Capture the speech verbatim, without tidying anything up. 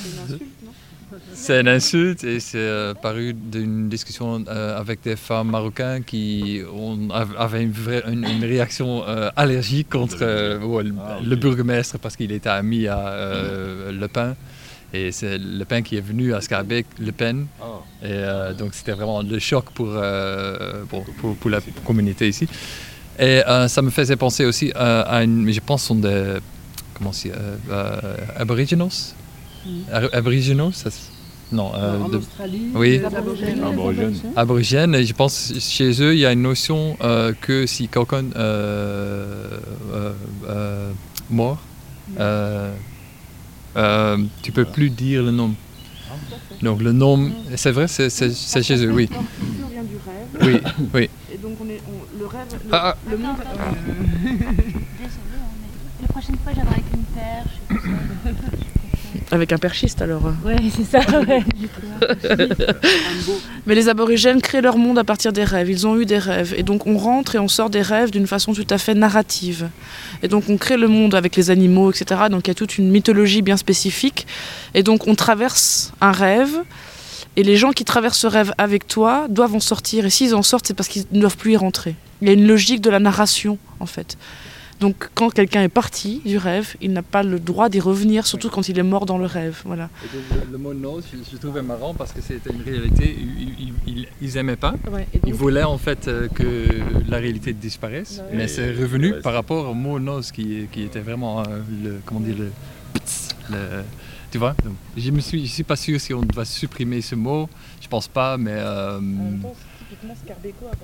une insulte, non? C'est une insulte et c'est euh, paru d'une discussion euh, avec des femmes marocaines qui ont, avaient une, vraie, une, une réaction euh, allergique contre euh, ouais, le, ah, okay. le bourgmestre parce qu'il était ami à euh, Le Pen. Et c'est Le Pen qui est venu à Schaerbeek, Le Pen. Oh. Et euh, donc c'était vraiment le choc pour, euh, pour, pour, pour la communauté ici. Et euh, ça me faisait penser aussi euh, à une, mais je pense, sont des, comment c'est, euh, euh, aboriginals. Mm. Aboriginaux, ça, non. Euh, en de, Australie, oui. les aborigènes. Aborigènes. Aborigènes, et je pense chez eux, il y a une notion euh, que si quelqu'un euh, euh, euh, mort, mm. euh, euh, tu peux plus dire le nom. Donc le nom, mm. c'est vrai, c'est, c'est, c'est chez eux, oui. Leur culture vient du rêve. Oui, oui. Et donc on est, on, le rêve, le, ah, le monde. Ah. Désolée, la prochaine fois, j'aimerais avec une perche et tout ça. Avec un perchiste alors. Ouais, c'est ça, ouais. Mais les aborigènes créent leur monde à partir des rêves. Ils ont eu des rêves. Et donc on rentre et on sort des rêves d'une façon tout à fait narrative. Et donc on crée le monde avec les animaux, et cetera. Donc il y a toute une mythologie bien spécifique. Et donc on traverse un rêve. Et les gens qui traversent ce rêve avec toi doivent en sortir. Et s'ils en sortent, c'est parce qu'ils ne doivent plus y rentrer. Il y a une logique de la narration, en fait. Donc quand quelqu'un est parti du rêve, il n'a pas le droit d'y revenir, surtout quand il est mort dans le rêve. Voilà. Et donc, le, le mot no, je, je trouvais marrant parce que c'était une réalité, ils, ils, ils aimaient pas, ouais, donc, ils voulaient en fait euh, que la réalité disparaisse, ouais. mais c'est revenu ouais, par rapport au mot no qui, qui était vraiment euh, le, comment dire, le, le tu vois. Donc, je me suis, je suis pas sûr si on doit supprimer ce mot, je pense pas, mais. Euh, en même temps, c'est typiquement Schaerbeekois.